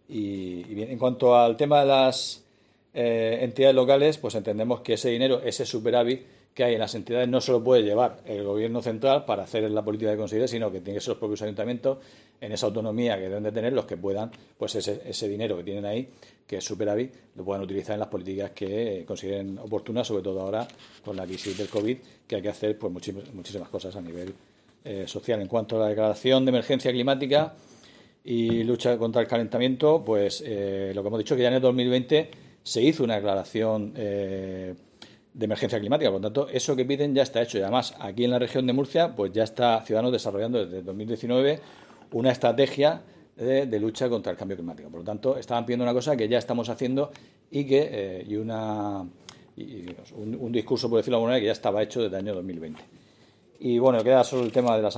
Y bien, en cuanto al tema de las entidades locales, pues entendemos que ese dinero, ese superávit que hay en las entidades, no se lo puede llevar el gobierno central para hacer la política que considere, sino que tiene que ser los propios ayuntamientos, en esa autonomía que deben de tener, los que puedan, pues ese dinero que tienen ahí, que es superávit, lo puedan utilizar en las políticas que consideren oportunas, sobre todo ahora con la crisis del COVID, que hay que hacer pues muchísimas cosas a nivel social. En cuanto a la declaración de emergencia climática y lucha contra el calentamiento, pues lo que hemos dicho, que ya en el 2020 se hizo una declaración de emergencia climática. Por lo tanto, eso que piden ya está hecho. Y además, aquí en la región de Murcia, pues ya está Ciudadanos desarrollando desde 2019 una estrategia de lucha contra el cambio climático. Por lo tanto, estaban pidiendo una cosa que ya estamos haciendo y que un discurso, por decirlo de alguna manera, que ya estaba hecho desde el año 2020. Y bueno, queda solo el tema de las